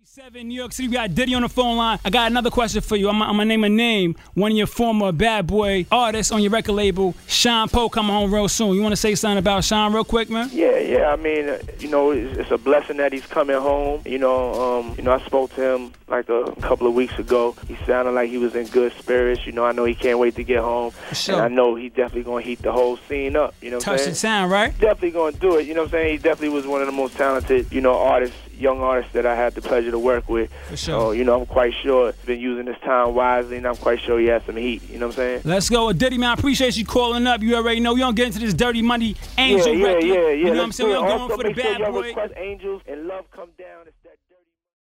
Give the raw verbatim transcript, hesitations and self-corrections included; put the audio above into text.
Seven, New York City, we got Diddy on the phone line. I got another question for you. I'm, I'm gonna name a name. One of your former bad boy artists on your record label, Sean Poe, coming home real soon. You want to say something about Sean real quick, man? Yeah, yeah. I mean, you know, it's, it's a blessing that he's coming home. You know, um, you know, I spoke to him like a couple of weeks ago. He sounded like he was in good spirits. You know, I know he can't wait to get home. For sure. And I know he's definitely gonna heat the whole scene up. You know what I'm saying? Touch the sound, right? Definitely gonna do it. You know what I'm saying? He definitely was one of the most talented, you know, artists. Young artists that I had the pleasure to work with. For sure. So, you know, I'm quite sure he's been using his time wisely, and I'm quite sure he has some heat. You know what I'm saying? Let's go with Diddy, man. I appreciate you calling up. You already know we don't get into this Dirty Money Angel yeah, yeah, record. yeah, yeah. You know what I'm saying? We don't Also, going for the make sure bad y'all boy. request Angels and Love Come Down.